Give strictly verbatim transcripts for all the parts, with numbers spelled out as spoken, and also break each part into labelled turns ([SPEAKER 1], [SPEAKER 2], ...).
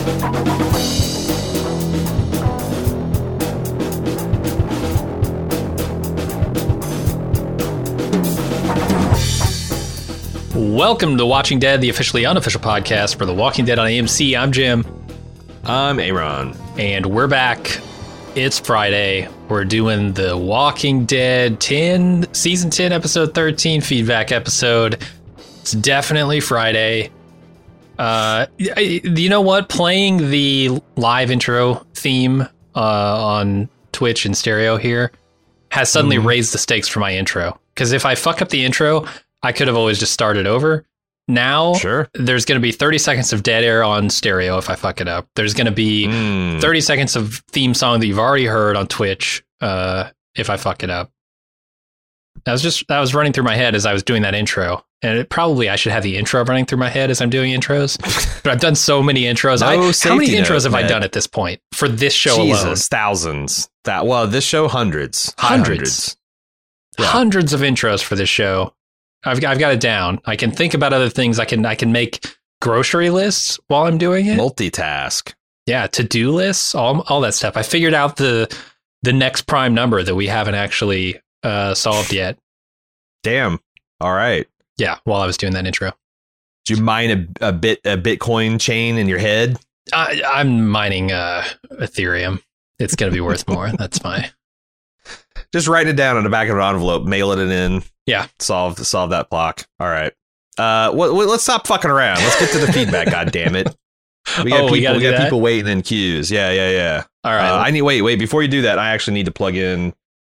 [SPEAKER 1] Welcome to Watching Dead, the officially unofficial podcast for The Walking Dead on A M C. I'm Jim.
[SPEAKER 2] I'm Aaron.
[SPEAKER 1] And we're back. It's Friday. We're doing The Walking Dead ten, Season ten, Episode thirteen feedback episode. It's definitely Friday. Uh, you know what? Playing the live intro theme uh, on Twitch and stereo here has suddenly mm-hmm. raised the stakes for my intro. Because if I fuck up the intro, I could have always just started over. Now,
[SPEAKER 2] sure.
[SPEAKER 1] There's going to be thirty seconds of dead air on stereo if I fuck it up. There's going to be mm. thirty seconds of theme song that you've already heard on Twitch uh, if I fuck it up. That was just that was running through my head as I was doing that intro. And it, probably I should have the intro running through my head as I'm doing intros. But I've done so many intros.
[SPEAKER 2] No
[SPEAKER 1] I, how many
[SPEAKER 2] note,
[SPEAKER 1] intros have
[SPEAKER 2] man.
[SPEAKER 1] I done at this point for this show
[SPEAKER 2] Jesus,
[SPEAKER 1] alone?
[SPEAKER 2] Thousands. That well, this show hundreds.
[SPEAKER 1] Hundreds.
[SPEAKER 2] Hundreds. Yeah.
[SPEAKER 1] Hundreds of intros for this show. I've I've got it down. I can think about other things. I can I can make grocery lists while I'm doing it.
[SPEAKER 2] Multitask.
[SPEAKER 1] Yeah, to-do lists, all all that stuff. I figured out the the next prime number that we haven't actually uh, solved yet. Damn.
[SPEAKER 2] All right.
[SPEAKER 1] Yeah, while I was doing that intro.
[SPEAKER 2] Did you mine a, a bit a Bitcoin chain in your head?
[SPEAKER 1] I, I'm mining uh, Ethereum. It's going to be worth more. That's my.
[SPEAKER 2] Just write it down on the back of an envelope, mail it in.
[SPEAKER 1] Yeah.
[SPEAKER 2] Solve solve that block. All right. Uh, well, let's stop fucking around. Let's get to the feedback. God damn it. We got
[SPEAKER 1] oh,
[SPEAKER 2] people.
[SPEAKER 1] we,
[SPEAKER 2] we got
[SPEAKER 1] that?
[SPEAKER 2] people waiting in queues. Yeah, yeah, yeah.
[SPEAKER 1] All right.
[SPEAKER 2] Uh, I need wait, wait. Before you do that, I actually need to plug in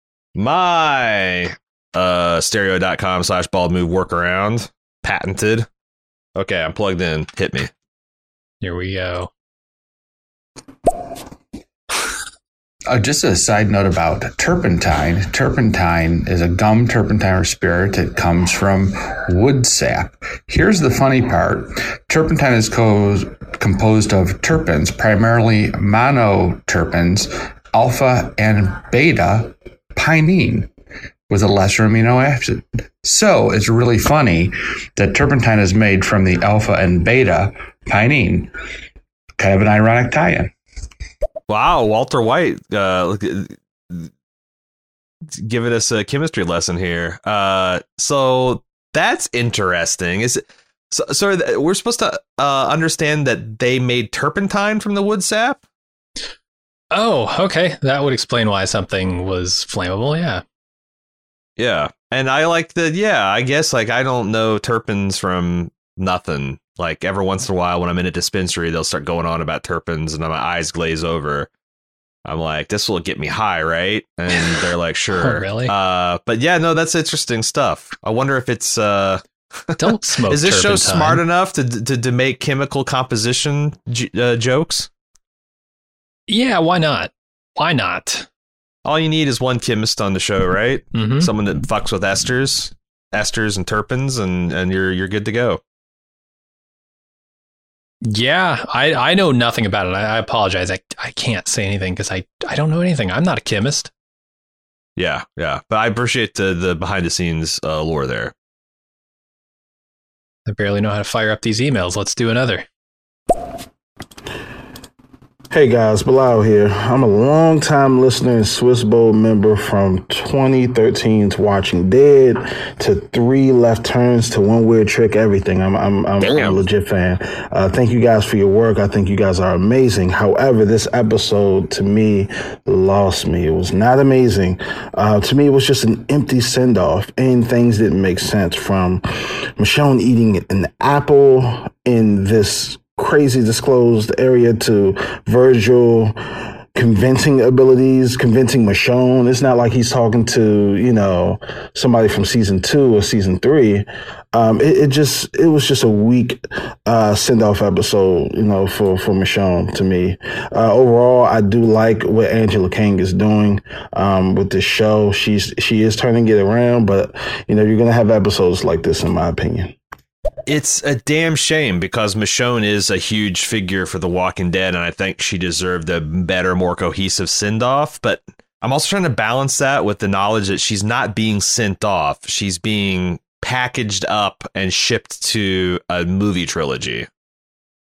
[SPEAKER 2] my uh stereo.com slash bald move workaround. Patented. Okay, I'm plugged in. Hit me.
[SPEAKER 1] Here we go.
[SPEAKER 3] Uh, just a side note about turpentine. Turpentine is a gum turpentine or spirit. It comes from wood sap. Here's the funny part. Turpentine is co- composed of terpenes, primarily monoterpenes, alpha and beta pinene, with a lesser amino acid. So it's really funny that turpentine is made from the alpha and beta pinene. Kind of an ironic tie-in.
[SPEAKER 2] Wow, Walter White uh, giving us a chemistry lesson here. Uh, so that's interesting. Is it, so, so we're supposed to uh, understand that they made turpentine from the wood sap?
[SPEAKER 1] Oh, okay. That would explain why something was flammable. Yeah.
[SPEAKER 2] Yeah. And I like the, yeah, I guess like I don't know terpenes from nothing. Like every once in a while when I'm in a dispensary, they'll start going on about terpenes and my eyes glaze over. I'm like, this will get me high, right? And they're like, sure.
[SPEAKER 1] Oh, really?
[SPEAKER 2] Uh, but yeah, no, that's interesting stuff. I wonder if it's... Uh,
[SPEAKER 1] don't smoke
[SPEAKER 2] Is this
[SPEAKER 1] turpentine.
[SPEAKER 2] show smart enough to, to, to make chemical composition j- uh, jokes?
[SPEAKER 1] Yeah, why not? Why not?
[SPEAKER 2] All you need is one chemist on the show, right?
[SPEAKER 1] Mm-hmm.
[SPEAKER 2] Someone that fucks with esters, esters and terpenes, and, and you're you're good to go.
[SPEAKER 1] Yeah, I, I know nothing about it. I, I apologize. I, I can't say anything because I, I don't know anything. I'm not a chemist.
[SPEAKER 2] Yeah, yeah. But I appreciate the, the behind the scenes uh, lore there.
[SPEAKER 1] I barely know how to fire up these emails. Let's do another.
[SPEAKER 4] Hey guys, Bilal here. I'm a long-time listener and Swiss Bowl member from twenty thirteen's Watching Dead to three left turns to one weird trick, everything. I'm I'm I'm, I'm a legit fan. Uh, thank you guys for your work. I think you guys are amazing. However, this episode to me lost me. It was not amazing. Uh, to me, it was just an empty send-off, and things didn't make sense. From Michonne eating an apple in this crazy disclosed area to Virgil convincing abilities, convincing Michonne. It's not like he's talking to, you know, somebody from season two or season three. Um, it, it just, it was just a weak uh, send-off episode, you know, for, for Michonne to me. Uh, overall, I do like what Angela Kang is doing um, with this show. She's, she is turning it around, but, you know, you're going to have episodes like this, in my opinion.
[SPEAKER 2] It's a damn shame because Michonne is a huge figure for The Walking Dead, and I think she deserved a better, more cohesive send-off. But I'm also trying to balance that with the knowledge that she's not being sent off. She's being packaged up and shipped to a movie trilogy.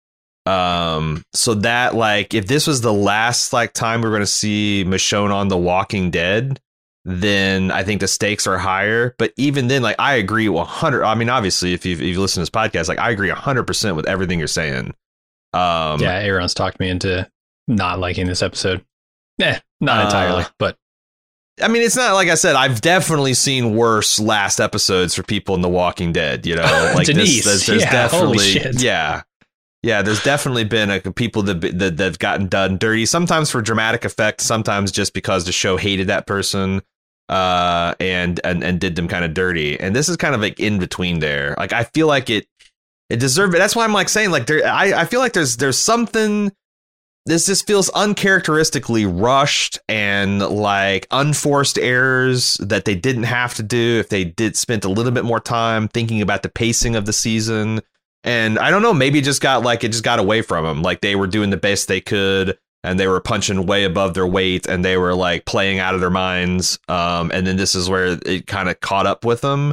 [SPEAKER 2] Um, so that like if this was the last like time we're going to see Michonne on The Walking Dead, then I think the stakes are higher. But even then, like I agree one hundred. I mean, obviously, if you've, if you listen to this podcast, like I agree one hundred percent with everything you're saying. Um,
[SPEAKER 1] yeah, Aaron's talked me into not liking this episode. Eh, not entirely, uh, but.
[SPEAKER 2] I mean, it's not like I said, I've definitely seen worse last episodes for people in The Walking Dead, you know, like
[SPEAKER 1] Denise,
[SPEAKER 2] this, there's, there's
[SPEAKER 1] yeah,
[SPEAKER 2] definitely,
[SPEAKER 1] holy shit.
[SPEAKER 2] yeah, yeah, there's definitely been a, people that, that, that have gotten done dirty, sometimes for dramatic effect, sometimes just because the show hated that person, uh, and, and, and did them kind of dirty. And this is kind of like in between there. Like, I feel like it, it deserved it. That's why I'm like saying like there, I, I feel like there's, there's something. This just feels uncharacteristically rushed and like unforced errors that they didn't have to do if they did spent a little bit more time thinking about the pacing of the season. And I don't know, maybe it just got like it just got away from them. Like they were doing the best they could and they were punching way above their weight and they were like playing out of their minds. Um, and then this is where it kind of caught up with them.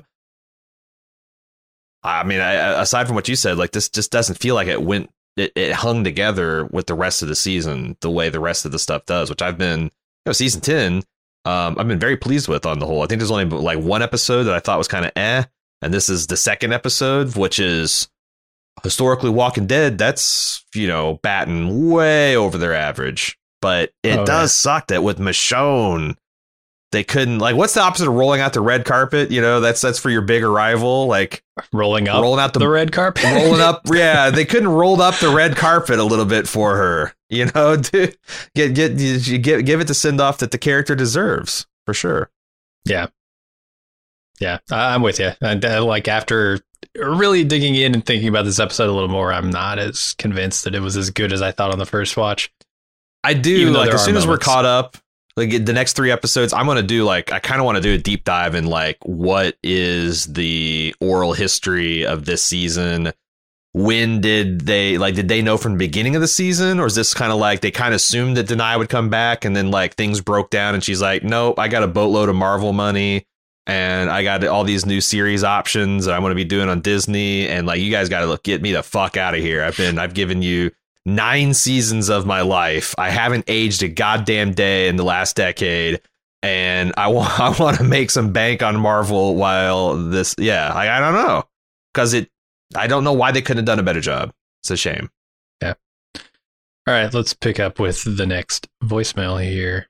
[SPEAKER 2] I mean, I, aside from what you said, like this just doesn't feel like it went. It, it hung together with the rest of the season the way the rest of the stuff does, which I've been, you know, season ten, um, I've been very pleased with on the whole. I think there's only like one episode that I thought was kind of eh. And this is the second episode, which is historically Walking Dead. That's, you know, batting way over their average. But it oh, does yeah. suck that with Michonne, they couldn't like what's the opposite of rolling out the red carpet? You know, that's that's for your bigger rival, like
[SPEAKER 1] rolling up rolling out the, the red carpet,
[SPEAKER 2] rolling up. Yeah, they couldn't roll up the red carpet a little bit for her, you know, to get get you give give it the send off that the character deserves for sure.
[SPEAKER 1] Yeah. Yeah, I'm with you. And uh, like after really digging in and thinking about this episode a little more, I'm not as convinced that it was as good as I thought on the first watch.
[SPEAKER 2] I do like as soon moments. as we're caught up. Like the next three episodes, I'm going to do like I kind of want to do a deep dive in like what is the oral history of this season? When did they like did they know from the beginning of the season? Or is this kind of like they kind of assumed that Denai would come back and then like things broke down and she's like, nope, I got a boatload of Marvel money and I got all these new series options that I'm going to be doing on Disney. And like you guys got to look get me the fuck out of here. I've been I've given you nine seasons of my life. I haven't aged a goddamn day in the last decade, and I want I want to make some bank on Marvel while this. Yeah, I, I don't know because it. I don't know why they couldn't have done a better job. It's a shame.
[SPEAKER 1] Yeah. All right, let's pick up with the next voicemail here.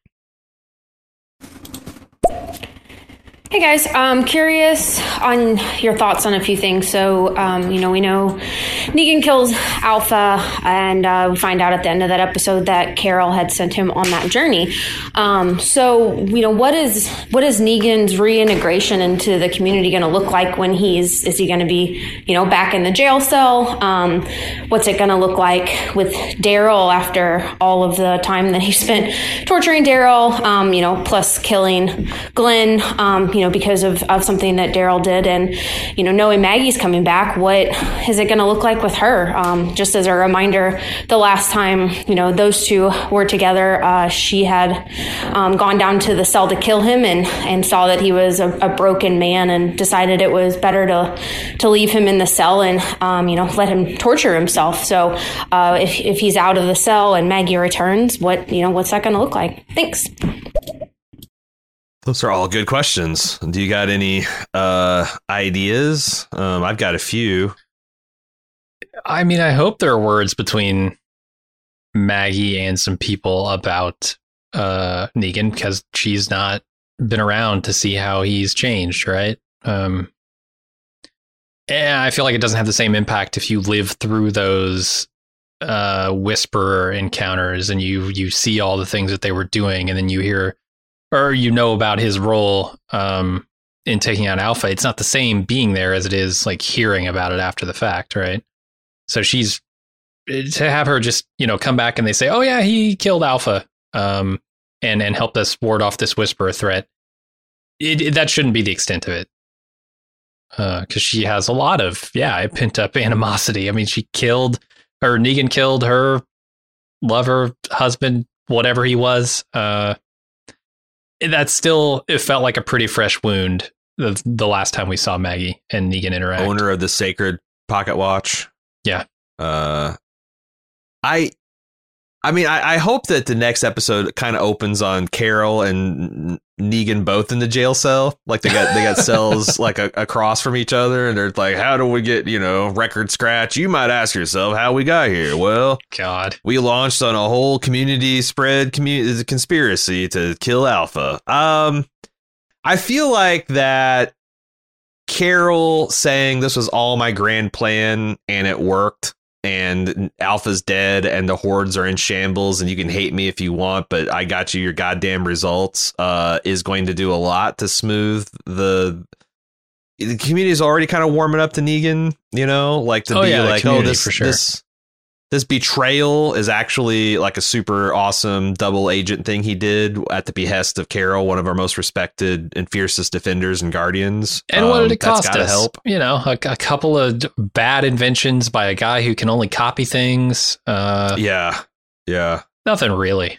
[SPEAKER 5] Hey guys, I'm curious on your thoughts on a few things. So, um, you know, we know Negan kills Alpha, and uh, we find out at the end of that episode that Carol had sent him on that journey. Um, so, you know, what is what is Negan's reintegration into the community going to look like when he's is he going to be, you know, back in the jail cell? Um, what's it going to look like with Daryl after all of the time that he spent torturing Daryl? Um, you know, plus killing Glenn. Um, you know, because of, of something that Daryl did. And, you know, knowing Maggie's coming back, what is it going to look like with her? Um, just as a reminder, the last time, you know, those two were together, uh, she had um, gone down to the cell to kill him and, and saw that he was a, a broken man and decided it was better to to leave him in the cell and, um, you know, let him torture himself. So uh, if, if he's out of the cell and Maggie returns, what, you know, what's that going to look like? Thanks.
[SPEAKER 2] Those are all good questions. Do you got any uh, ideas? Um, I've got a few.
[SPEAKER 1] I mean, I hope there are words between Maggie and some people about uh, Negan because she's not been around to see how he's changed, right? Um, and I feel like it doesn't have the same impact if you live through those uh, Whisperer encounters and you you see all the things that they were doing, and then you hear. Or you know about his role um, in taking out Alpha. It's not the same being there as it is like hearing about it after the fact, right? So she's to have her just you know come back and they say, "Oh yeah, he killed Alpha," um, and and helped us ward off this Whisperer threat. It, it, that shouldn't be the extent of it, because uh, she has a lot of yeah pent up animosity. I mean, she killed or Negan killed her lover, husband, whatever he was. Uh, That's still, it felt like a pretty fresh wound the, the last time we saw Maggie and Negan interact.
[SPEAKER 2] Owner of the sacred pocket watch.
[SPEAKER 1] Yeah.
[SPEAKER 2] Uh, I, I mean, I, I hope that the next episode kind of opens on Carol and Negan both in the jail cell. Like they got they got cells like a, across from each other, and they're like, "How do we get, you know, record scratch?" You might ask yourself how we got here. Well,
[SPEAKER 1] God,
[SPEAKER 2] we launched on a whole community spread community conspiracy to kill Alpha. Um, I feel like that Carol saying this was all my grand plan and it worked. And Alpha's dead and the hordes are in shambles and you can hate me if you want, but I got you your goddamn results, uh, is going to do a lot to smooth the the community is already kind of warming up to Negan, you know, like to
[SPEAKER 1] oh,
[SPEAKER 2] be
[SPEAKER 1] yeah,
[SPEAKER 2] like, oh, this,
[SPEAKER 1] for sure.
[SPEAKER 2] this, this betrayal is actually like a super awesome double agent thing he did at the behest of Carol, one of our most respected and fiercest defenders and guardians.
[SPEAKER 1] And what did it
[SPEAKER 2] um,
[SPEAKER 1] cost
[SPEAKER 2] that's gotta
[SPEAKER 1] us?
[SPEAKER 2] help.
[SPEAKER 1] You know, a, a couple of bad inventions by a guy who can only copy things. Uh,
[SPEAKER 2] Yeah. Yeah.
[SPEAKER 1] Nothing really.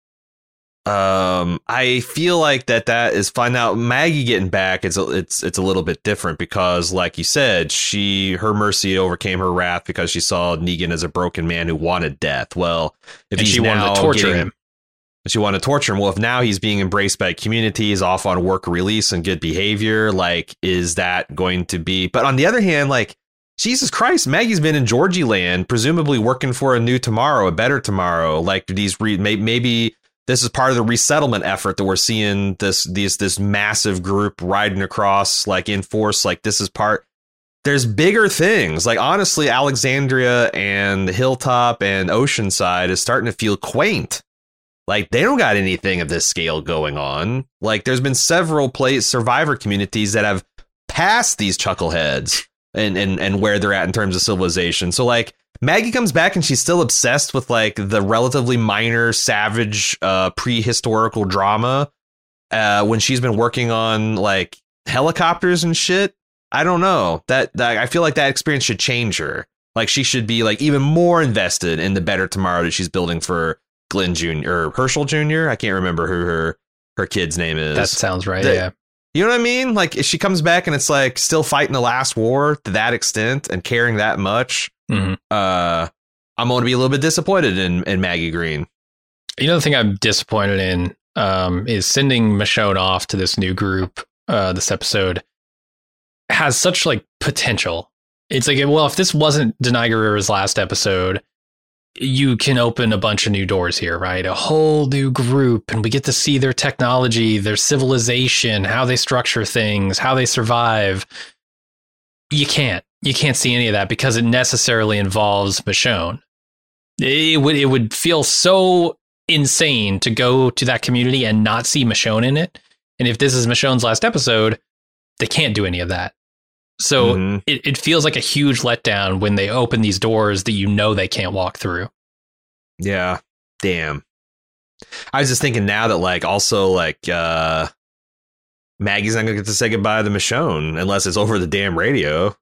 [SPEAKER 2] Um, I feel like that that is fine. Now Maggie getting back, it's a, it's it's a little bit different because, like you said, she her mercy overcame her wrath because she saw Negan as a broken man who wanted death. Well, if
[SPEAKER 1] And
[SPEAKER 2] he's
[SPEAKER 1] she wanted
[SPEAKER 2] now
[SPEAKER 1] to torture
[SPEAKER 2] getting-
[SPEAKER 1] him.
[SPEAKER 2] she wanted to torture him. Well, if now he's being embraced by community, he's off on work release and good behavior, like, is that going to be? But on the other hand, like, Jesus Christ, Maggie's been in Georgie land, presumably working for a new tomorrow, a better tomorrow. Like these, re- maybe this is part of the resettlement effort that we're seeing this, these, this massive group riding across, like in force. Like this is part. There's bigger things. Like honestly, Alexandria and Hilltop and Oceanside is starting to feel quaint. Like they don't got anything of this scale going on. Like there's been several place survivor communities that have passed these chuckleheads and, and, and where they're at in terms of civilization. So like Maggie comes back and she's still obsessed with like the relatively minor savage uh, prehistorical drama uh, when she's been working on like helicopters and shit. I don't know that, that I feel like that experience should change her. Like she should be like even more invested in the better tomorrow that she's building for Glenn Junior or Herschel Junior I can't remember who her her kid's name is.
[SPEAKER 1] That sounds right.
[SPEAKER 2] The-
[SPEAKER 1] yeah.
[SPEAKER 2] You know what I mean? Like if she comes back and it's like still fighting the last war to that extent and caring that much.
[SPEAKER 1] Mm-hmm.
[SPEAKER 2] Uh, I'm going to be a little bit disappointed in, in Maggie Green.
[SPEAKER 1] You know, the thing I'm disappointed in um, is sending Michonne off to this new group. Uh, this episode has such like potential. It's like, well, if this wasn't Denai Guerrera's last episode, you can open a bunch of new doors here, right? A whole new group, and we get to see their technology, their civilization, how they structure things, how they survive. You can't. You can't see any of that because it necessarily involves Michonne. It would it would feel so insane to go to that community and not see Michonne in it. And if this is Michonne's last episode, they can't do any of that. So
[SPEAKER 2] Mhm.
[SPEAKER 1] it, it feels like a huge letdown when they open these doors that you know they can't walk through.
[SPEAKER 2] Yeah. Damn. I was just thinking now that like also like uh, Maggie's not going to get to say goodbye to Michonne unless it's over the damn radio.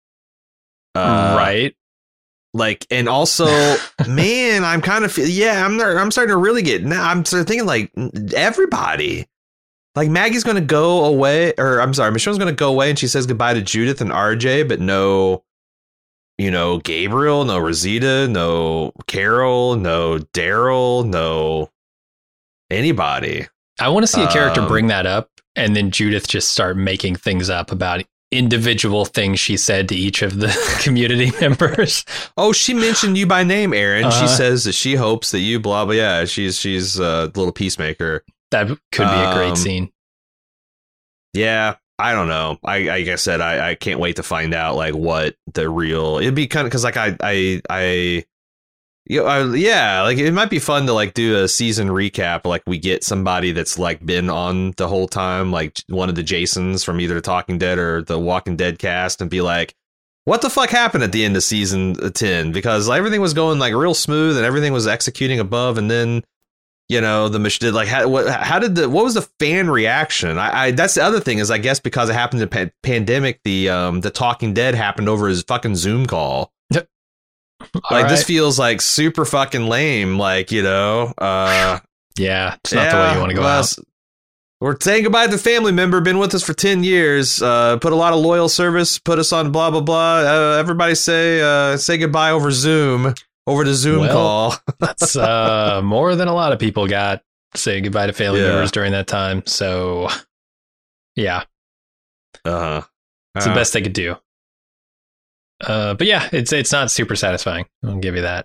[SPEAKER 2] Uh,
[SPEAKER 1] right.
[SPEAKER 2] Like, and also, man, I'm kind of, yeah, I'm there. I'm starting to really get, now I'm sort of thinking like everybody, like Maggie's going to go away, or I'm sorry, Michonne's going to go away and she says goodbye to Judith and R J, but no, you know, Gabriel, no Rosita, no Carol, no Daryl, no anybody.
[SPEAKER 1] I want to see a character
[SPEAKER 2] Um,
[SPEAKER 1] bring that up and then Judith just start making things up about individual things she said to each of the community members.
[SPEAKER 2] Oh, she mentioned you by name, Aaron.
[SPEAKER 1] Uh-huh.
[SPEAKER 2] She says that she hopes that you blah, blah. Yeah, she's, she's a little peacemaker.
[SPEAKER 1] That could be a great
[SPEAKER 2] Um,
[SPEAKER 1] scene.
[SPEAKER 2] Yeah, I don't know. I like I said, I, I can't wait to find out like what the real. It'd be kind of because like I I I. You know, I, yeah, like it might be fun to like do a season recap. Like we get somebody that's like been on the whole time, like one of the Jasons from either Talking Dead or the Walking Dead cast, and be like, what the fuck happened at the end of season ten? Because like, everything was going like real smooth and everything was executing above, and then you know the mach- did like how what how did the what was the fan reaction? I, I that's the other thing is I guess because it happened in pa- pandemic, the um the Talking Dead happened over his fucking Zoom call. Like
[SPEAKER 1] All
[SPEAKER 2] this
[SPEAKER 1] right.
[SPEAKER 2] feels like super fucking lame. Like, you know, uh,
[SPEAKER 1] Yeah, it's not the way you want to go
[SPEAKER 2] well,
[SPEAKER 1] out.
[SPEAKER 2] s- We're saying goodbye to the family member, been with us for ten years, uh, put a lot of loyal service, put us on blah, blah, blah. Uh, everybody say, uh, say goodbye over Zoom. over the Zoom
[SPEAKER 1] Well,
[SPEAKER 2] call.
[SPEAKER 1] That's uh, more than a lot of people got saying goodbye to family
[SPEAKER 2] Yeah.
[SPEAKER 1] members during that time. So, yeah,
[SPEAKER 2] Uh-huh.
[SPEAKER 1] it's
[SPEAKER 2] Uh,
[SPEAKER 1] the best they could do. Uh, but yeah, it's it's not super satisfying. I'll give you that.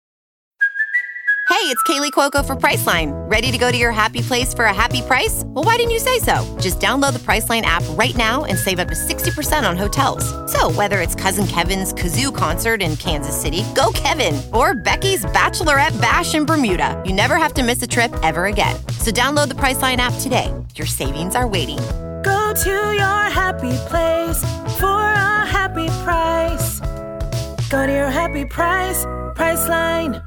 [SPEAKER 6] Hey, it's Kaylee Cuoco for Priceline. Ready to go to your happy place for a happy price? Well, why didn't you say so? Just download the Priceline app right now and save up to sixty percent on hotels. So whether it's Cousin Kevin's Kazoo Concert in Kansas City, go Kevin, or Becky's Bachelorette Bash in Bermuda, you never have to miss a trip ever again. So download the Priceline app today. Your savings are waiting.
[SPEAKER 7] Go to your happy place for a happy price. Go to your happy price, Priceline.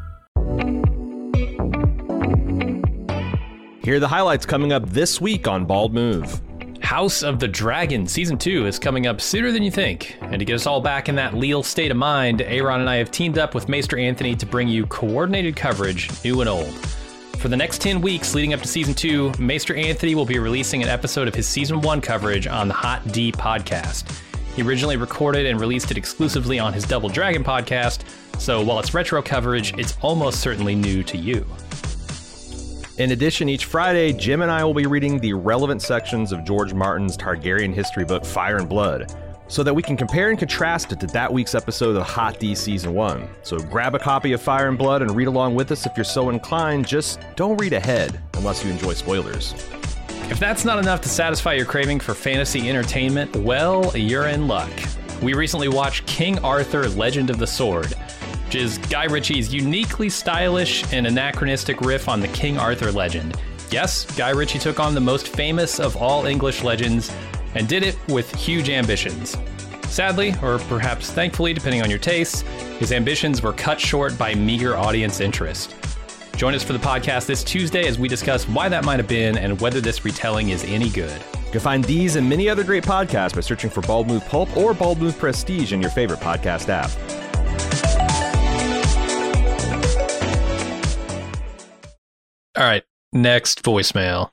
[SPEAKER 8] Here are the highlights coming up this week on Bald Move.
[SPEAKER 1] House of the Dragon Season two is coming up sooner than you think. And to get us all back in that leal state of mind, Aaron and I have teamed up with Maester Anthony to bring you coordinated coverage, new and old. For the next ten weeks leading up to Season two, Maester Anthony will be releasing an episode of his Season one coverage on the Hot D podcast. He originally recorded and released it exclusively on his Double Dragon podcast, so while it's retro coverage, it's almost certainly new to you.
[SPEAKER 8] In addition, each Friday, Jim and I will be reading the relevant sections of George Martin's Targaryen history book, Fire and Blood, so that we can compare and contrast it to that week's episode of Hot D Season one. So grab a copy of Fire and Blood and read along with us if you're so inclined. Just don't read ahead unless you enjoy spoilers.
[SPEAKER 1] If that's not enough to satisfy your craving for fantasy entertainment, well, you're in luck. We recently watched King Arthur, Legend of the Sword, which is Guy Ritchie's uniquely stylish and anachronistic riff on the King Arthur legend. Yes, Guy Ritchie took on the most famous of all English legends and did it with huge ambitions. Sadly, or perhaps thankfully, depending on your tastes, his ambitions were cut short by meager audience interest. Join us for the podcast this Tuesday as we discuss why that might have been and whether this retelling is any good.
[SPEAKER 8] You can find these and many other great podcasts by searching for Bald Move Pulp or Bald Move Prestige in your favorite podcast app.
[SPEAKER 1] All right, next voicemail.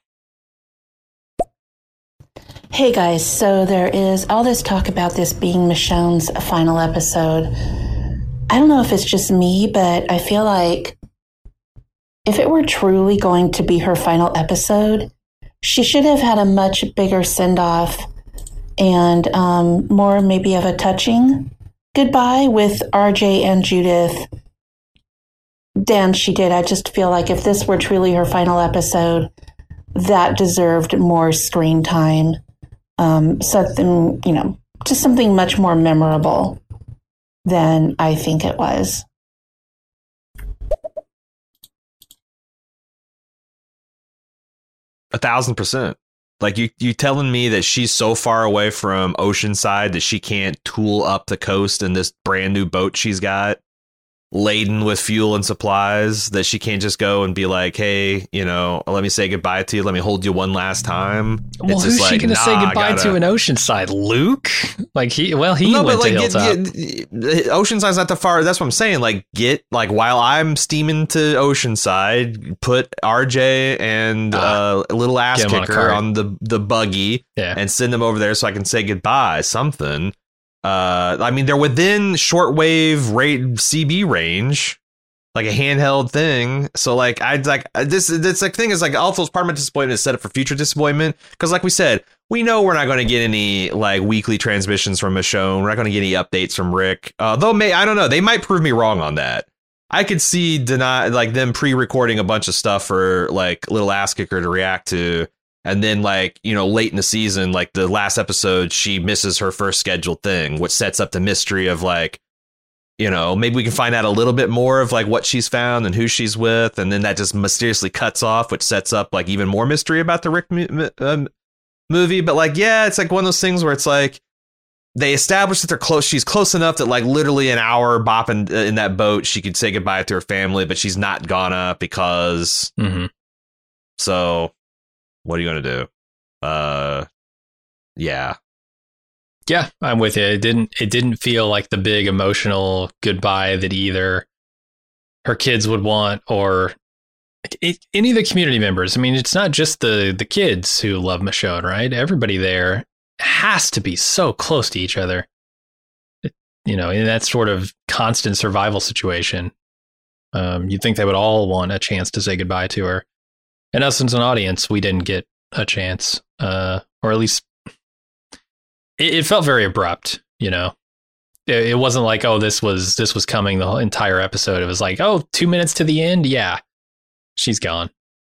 [SPEAKER 9] Hey guys, so there is all this talk about this being Michonne's final episode. I don't know if it's just me, but I feel like if it were truly going to be her final episode, she should have had a much bigger send-off and um, more maybe of a touching goodbye with R J and Judith than she did. I just feel like if this were truly her final episode, that deserved more screen time. Um, something, you know, just something much more memorable than I think it was.
[SPEAKER 2] A thousand percent. Like you, you telling me that she's so far away from Oceanside that she can't tool up the coast in this brand new boat she's got, laden with fuel and supplies, that she can't just go and be like, hey, you know, let me say goodbye to you. Let me hold you one last time.
[SPEAKER 1] Well,
[SPEAKER 2] it's
[SPEAKER 1] who's
[SPEAKER 2] just
[SPEAKER 1] she
[SPEAKER 2] like,
[SPEAKER 1] going to
[SPEAKER 2] nah,
[SPEAKER 1] say
[SPEAKER 2] I
[SPEAKER 1] goodbye
[SPEAKER 2] gotta-
[SPEAKER 1] to in Oceanside? Luke? Like he, well, he
[SPEAKER 2] no,
[SPEAKER 1] went
[SPEAKER 2] but like,
[SPEAKER 1] to
[SPEAKER 2] get,
[SPEAKER 1] Hilltop.
[SPEAKER 2] get, Oceanside's not that far. That's what I'm saying. Like, get like while I'm steaming to Oceanside, put R J and
[SPEAKER 1] Ah.
[SPEAKER 2] uh, little ass
[SPEAKER 1] Get him on a
[SPEAKER 2] kicker
[SPEAKER 1] cart.
[SPEAKER 2] on, the the buggy
[SPEAKER 1] Yeah.
[SPEAKER 2] and send them over there so I can say goodbye. Something. Uh, I mean, they're within shortwave rate C B range, like a handheld thing. So like, I'd like this. This like thing is like also part of my disappointment is set up for future disappointment because, like we said, we know we're not going to get any like weekly transmissions from Michonne. We're not going to get any updates from Rick. Uh, though, may I don't know. They might prove me wrong on that. I could see deny like them pre-recording a bunch of stuff for like little ass kicker to react to. And then, like, you know, late in the season, like the last episode, she misses her first scheduled thing, which sets up the mystery of like, you know, maybe we can find out a little bit more of like what she's found and who she's with. And then that just mysteriously cuts off, which sets up like even more mystery about the Rick mu- um, movie. But like, yeah, it's like one of those things where it's like they established that they're close. She's close enough that like literally an hour bopping in that boat, she could say goodbye to her family, but she's not gonna because
[SPEAKER 1] Mm-hmm.
[SPEAKER 2] so. What are you going to do? Uh, yeah.
[SPEAKER 1] Yeah, I'm with you. It didn't it didn't feel like the big emotional goodbye that either her kids would want or it, any of the community members. I mean, it's not just the the kids who love Michonne, right? Everybody there has to be so close to each other. It, you know, in that sort of constant survival situation. Um, you'd think they would all want a chance to say goodbye to her. And us as an audience, we didn't get a chance, uh, or at least it, it felt very abrupt. You know, it, it wasn't like, oh, this was this was coming the whole entire episode. It was like, oh, two minutes to the end. Yeah, she's gone.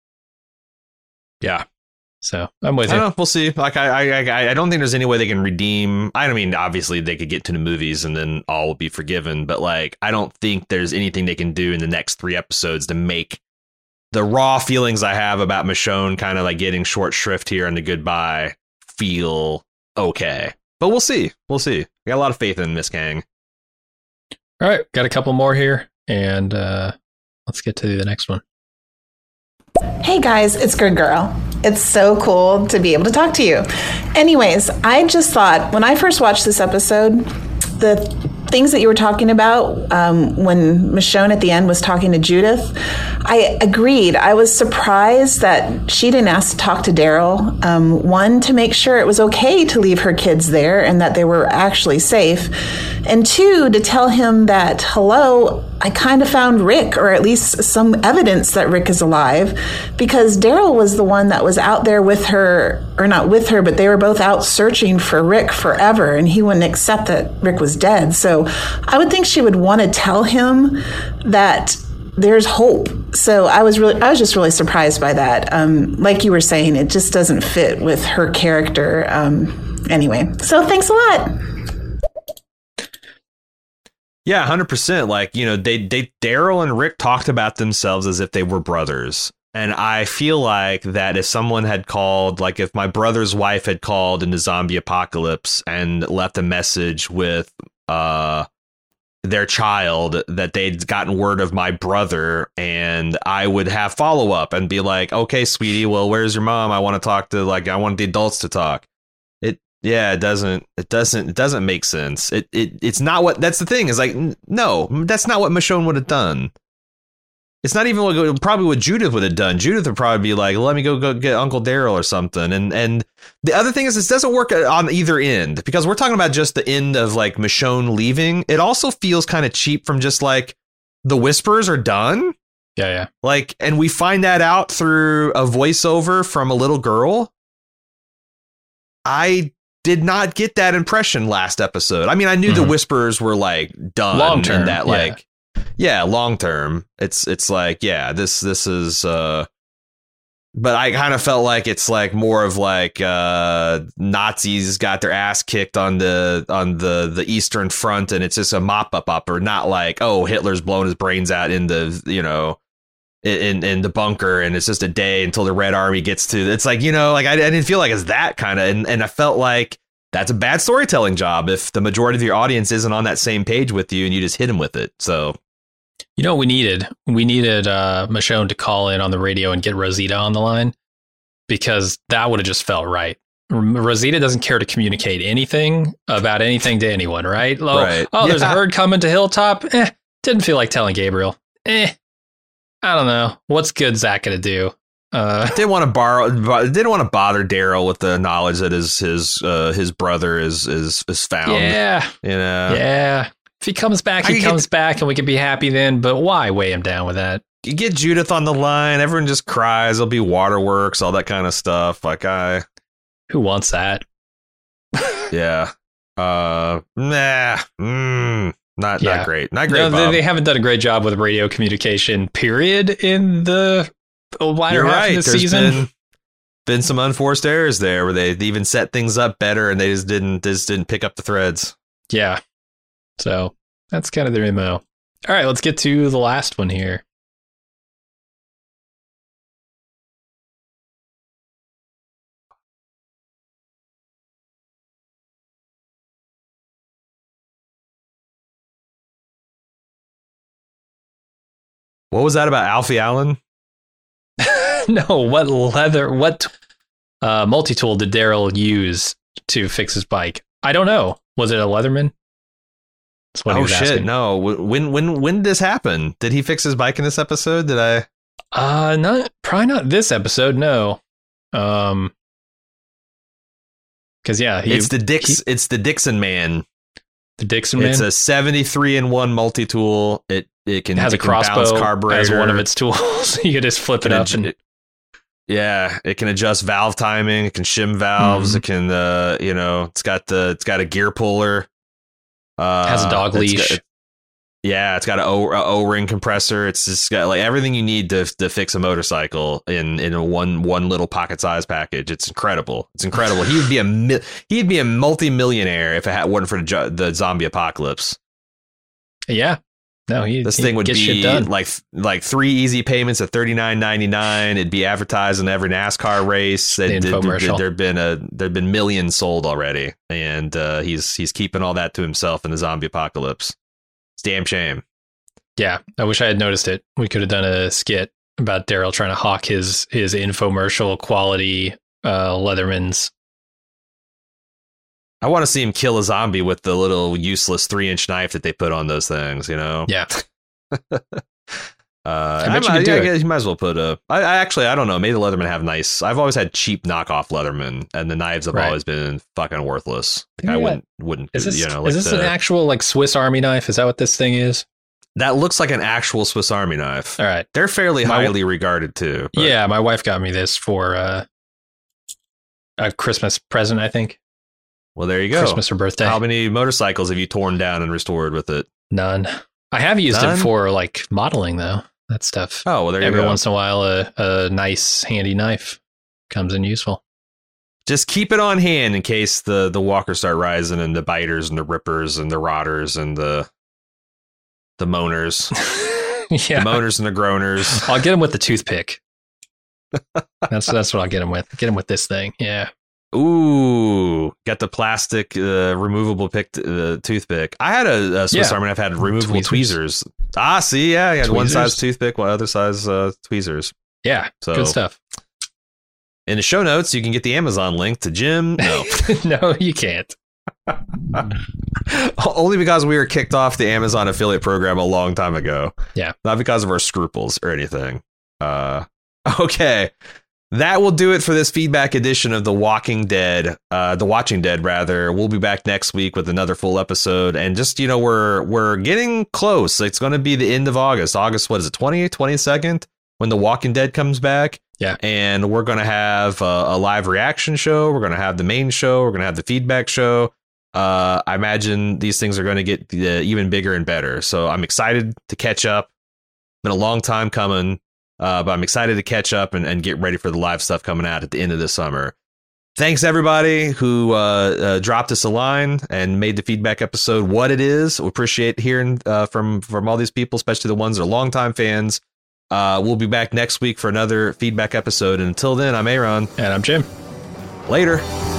[SPEAKER 2] Yeah.
[SPEAKER 1] So I'm with
[SPEAKER 2] I
[SPEAKER 1] you.
[SPEAKER 2] don't know, we'll see. Like, I, I, I don't think there's any way they can redeem. I mean, obviously they could get to the movies and then all will be forgiven. But like, I don't think there's anything they can do in the next three episodes to make the raw feelings I have about Michonne kind of like getting short shrift here and the goodbye feel okay. But we'll see. We'll see. I got a lot of faith in Miss Kang.
[SPEAKER 1] All right, got a couple more here, and uh, let's get to the next one.
[SPEAKER 10] Hey guys, it's Good Girl. It's so cool to be able to talk to you. Anyways, I just thought when I first watched this episode, the things that you were talking about um, when Michonne at the end was talking to Judith, I agreed. I was surprised that she didn't ask to talk to Daryl. Um, one, to make sure it was okay to leave her kids there and that they were actually safe. And two, to tell him that, hello, I kind of found Rick, or at least some evidence that Rick is alive, because Daryl was the one that was out there with her, or not with her, but they were both out searching for Rick forever, and he wouldn't accept that Rick was dead. So I would think she would want to tell him that there's hope. So I was really, I was just really surprised by that. Um, like you were saying, it just doesn't fit with her character. Um, anyway, so thanks a lot.
[SPEAKER 2] Yeah, one hundred percent. Like, you know, they, they, Daryl and Rick talked about themselves as if they were brothers. And I feel like that if someone had called, like if my brother's wife had called in the zombie apocalypse and left a message with uh, their child, that they'd gotten word of my brother, and I would have follow up and be like, okay, sweetie, well, where's your mom? I want to talk to, like, I want the adults to talk. Yeah, it doesn't. It doesn't. It doesn't make sense. It. It. It's not what. That's the thing. Is like, no, that's not what Michonne would have done. It's not even what, probably what Judith would have done. Judith would probably be like, "Let me go, go get Uncle Daryl or something." And and the other thing is, this doesn't work on either end, because we're talking about just the end of like Michonne leaving. It also feels kind of cheap from just like the whispers are done.
[SPEAKER 1] Yeah, yeah.
[SPEAKER 2] Like, and we find that out through a voiceover from a little girl. I did not get that impression last episode. I mean, I knew mm-hmm. the whispers were like done
[SPEAKER 1] long term,
[SPEAKER 2] and that
[SPEAKER 1] yeah.
[SPEAKER 2] like, yeah, long term. It's it's like, yeah, this this is. Uh, but I kind of felt like it's like more of like uh, Nazis got their ass kicked on the on the the Eastern Front, and it's just a mop up upper, not like, oh, Hitler's blown his brains out in the, you know, in in the bunker, and it's just a day until the Red Army gets to. It's like, you know, like I, I didn't feel like it's that kind of, and, and I felt like that's a bad storytelling job if the majority of your audience isn't on that same page with you and you just hit them with it. So,
[SPEAKER 1] you know what we needed? We needed uh, Michonne to call in on the radio and get Rosita on the line, because that would have just felt right. Rosita doesn't care to communicate anything about anything to anyone, right? Oh,
[SPEAKER 2] right.
[SPEAKER 1] oh there's
[SPEAKER 2] Yeah.
[SPEAKER 1] a herd coming to Hilltop. Eh, didn't feel like telling Gabriel. Eh. I don't know. What's good Zach gonna do? Uh,
[SPEAKER 2] didn't want to borrow. Didn't want to bother Daryl with the knowledge that his his uh, his brother is is is found.
[SPEAKER 1] yeah,
[SPEAKER 2] you know.
[SPEAKER 1] Yeah. If he comes back, he
[SPEAKER 2] I
[SPEAKER 1] comes
[SPEAKER 2] get,
[SPEAKER 1] back, and we can be happy then. But why weigh him down with that?
[SPEAKER 2] You get Judith on the line. Everyone just cries. There'll be waterworks, all that kind of stuff. Like I,
[SPEAKER 1] who wants that?
[SPEAKER 2] yeah. Uh. Nah. Mm. Not
[SPEAKER 1] yeah.
[SPEAKER 2] not great. Not great.
[SPEAKER 1] No,
[SPEAKER 2] Bob.
[SPEAKER 1] They, they haven't done a great job with radio communication, period, in the latter
[SPEAKER 2] You're
[SPEAKER 1] half
[SPEAKER 2] right.
[SPEAKER 1] of the
[SPEAKER 2] There's
[SPEAKER 1] season.
[SPEAKER 2] Been, been some unforced errors there where they even set things up better and they just didn't just didn't pick up the threads.
[SPEAKER 1] Yeah. So that's kind of their M O. All right, let's get to the last one here.
[SPEAKER 2] What was that about Alfie Allen?
[SPEAKER 1] No, what leather, what uh, multi-tool did Daryl use to fix his bike? I don't know. Was it a Leatherman? That's what he
[SPEAKER 2] Oh
[SPEAKER 1] was
[SPEAKER 2] shit!
[SPEAKER 1] asking.
[SPEAKER 2] No. When when when did this happen? Did he fix his bike in this episode? Did I?
[SPEAKER 1] Uh, not probably not this episode. No. Um. Because yeah, he,
[SPEAKER 2] it's the Dix.
[SPEAKER 1] he,
[SPEAKER 2] it's the Dixon Man.
[SPEAKER 1] The Dixon Man.
[SPEAKER 2] It's a seventy-three in one multi-tool. It It can
[SPEAKER 1] It has
[SPEAKER 2] it
[SPEAKER 1] a
[SPEAKER 2] can bounce
[SPEAKER 1] crossbow
[SPEAKER 2] carburetor.
[SPEAKER 1] as one of its tools. You can just flip it up.
[SPEAKER 2] adju-
[SPEAKER 1] And,
[SPEAKER 2] it- yeah, it can adjust valve timing. It can shim valves.
[SPEAKER 1] Mhm.
[SPEAKER 2] It can, uh, you know, it's got the it's got a gear puller. Uh,
[SPEAKER 1] has a dog
[SPEAKER 2] it's
[SPEAKER 1] leash.
[SPEAKER 2] got- yeah, it's got an O a O-ring compressor. It's just got like everything you need to to fix a motorcycle in in a one one little pocket size package. It's incredible. It's incredible. He would be a mi- he'd be a multi-millionaire if it had, wasn't for the, jo- the zombie apocalypse.
[SPEAKER 1] yeah. No, he,
[SPEAKER 2] This
[SPEAKER 1] he
[SPEAKER 2] thing would
[SPEAKER 1] gets
[SPEAKER 2] be
[SPEAKER 1] shit done.
[SPEAKER 2] like like three easy payments at thirty-nine ninety-nine. It'd be advertised in every NASCAR race.
[SPEAKER 1] The
[SPEAKER 2] There- there-
[SPEAKER 1] infomercial.
[SPEAKER 2] There'd been a there'd been millions sold already, and uh, he's he's keeping all that to himself in the zombie apocalypse. It's a damn shame.
[SPEAKER 1] Yeah, I wish I had noticed it. We could have done a skit about Daryl trying to hawk his his infomercial quality uh, Leathermans.
[SPEAKER 2] I want to see him kill a zombie with the little useless three inch knife that they put on those things. You know.
[SPEAKER 1] Yeah,
[SPEAKER 2] Uh,
[SPEAKER 1] I bet
[SPEAKER 2] I,
[SPEAKER 1] you
[SPEAKER 2] might-
[SPEAKER 1] could do
[SPEAKER 2] yeah, I
[SPEAKER 1] it.
[SPEAKER 2] guess you might as well put a. I, I actually I don't know. Maybe the Leatherman have nice. I've always had cheap knockoff Leatherman, and the knives have
[SPEAKER 1] Right.
[SPEAKER 2] always been fucking worthless. Like,
[SPEAKER 1] Yeah.
[SPEAKER 2] I wouldn't wouldn't.
[SPEAKER 1] is this
[SPEAKER 2] you know?
[SPEAKER 1] is
[SPEAKER 2] like
[SPEAKER 1] this
[SPEAKER 2] the-
[SPEAKER 1] an actual like Swiss Army knife? Is that what this thing is?
[SPEAKER 2] That looks like an actual Swiss Army knife.
[SPEAKER 1] All right.
[SPEAKER 2] They're fairly
[SPEAKER 1] My-
[SPEAKER 2] highly regarded too. but-
[SPEAKER 1] Yeah, my wife got me this for uh, a Christmas present. I think
[SPEAKER 2] Well, there you go.
[SPEAKER 1] Christmas or birthday.
[SPEAKER 2] How many motorcycles have you torn down and restored with it?
[SPEAKER 1] None. I have used
[SPEAKER 2] None?
[SPEAKER 1] it for like modeling though. That stuff.
[SPEAKER 2] Oh, well, there you
[SPEAKER 1] Every
[SPEAKER 2] go.
[SPEAKER 1] once in a while, a, a nice handy knife comes in useful.
[SPEAKER 2] Just keep it on hand in case the the walkers start rising and the biters and the rippers and the rotters and the the moaners,
[SPEAKER 1] Yeah,
[SPEAKER 2] the moaners and the groaners.
[SPEAKER 1] I'll get him with the toothpick. That's that's what I'll get him with. Get him with this thing. Yeah.
[SPEAKER 2] Ooh, got the plastic uh, removable pick uh, toothpick. I had a, a Swiss
[SPEAKER 1] Yeah.
[SPEAKER 2] Army knife had removable
[SPEAKER 1] Tweezers.
[SPEAKER 2] tweezers. Ah, see, yeah, I had one
[SPEAKER 1] Tweezers.
[SPEAKER 2] size toothpick, one other size uh, tweezers.
[SPEAKER 1] Yeah.
[SPEAKER 2] So-
[SPEAKER 1] Good stuff.
[SPEAKER 2] In the show notes, you can get the Amazon link to Jim. No,
[SPEAKER 1] No, you can't.
[SPEAKER 2] only because we were kicked off the Amazon affiliate program a long time ago.
[SPEAKER 1] Yeah.
[SPEAKER 2] Not because of our scruples or anything. Uh, okay. That will do it for this feedback edition of The Walking Dead. Uh, The Watching Dead, rather. We'll be back next week with another full episode. And just, you know, we're we're getting close. It's going to be the end of August. August, what is it, twentieth, twenty-second? When The Walking Dead comes back.
[SPEAKER 1] Yeah.
[SPEAKER 2] And we're going to have a, a live reaction show. We're going to have the main show. We're going to have the feedback show. Uh, I imagine these things are going to get uh, even bigger and better. So I'm excited to catch up. Been a long time coming, uh, but I'm excited to catch up and, and get ready for the live stuff coming out at the end of the summer. Thanks, everybody who uh, uh, dropped us a line and made the feedback episode what it is. We appreciate hearing uh, from, from all these people, especially the ones that are longtime fans. Uh, we'll be back next week for another feedback episode. And until then, I'm Aaron.
[SPEAKER 1] And I'm Jim.
[SPEAKER 2] Later.